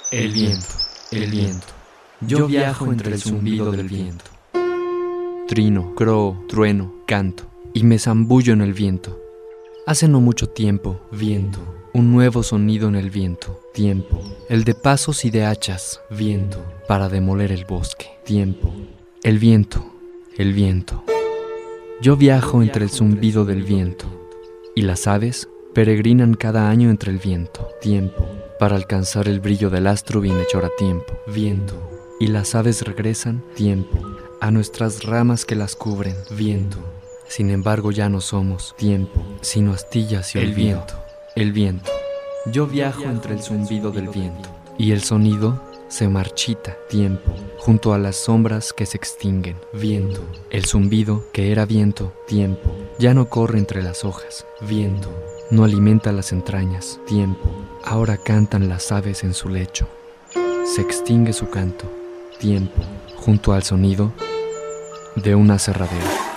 El viento, el viento. Yo viajo entre el zumbido del viento. Trino, croo, trueno, canto, y me zambullo en el viento. Hace no mucho tiempo, viento, un nuevo sonido en el viento, tiempo, el de pasos y de hachas, viento, para demoler el bosque, tiempo, el viento, el viento. Yo viajo entre el zumbido del viento, y las aves peregrinan cada año entre el viento, tiempo, para alcanzar el brillo del astro bienhechor a tiempo, viento, y las aves regresan, tiempo, a nuestras ramas que las cubren, viento. Sin embargo ya no somos tiempo, sino astillas y olvido. El viento, el viento. Yo viajo entre el zumbido del viento, y el sonido se marchita, tiempo, junto a las sombras que se extinguen, viento. El zumbido, que era viento, tiempo, ya no corre entre las hojas, viento. No alimenta las entrañas, tiempo. Ahora cantan las aves en su lecho. Se extingue su canto, tiempo, junto al sonido de un aserradero.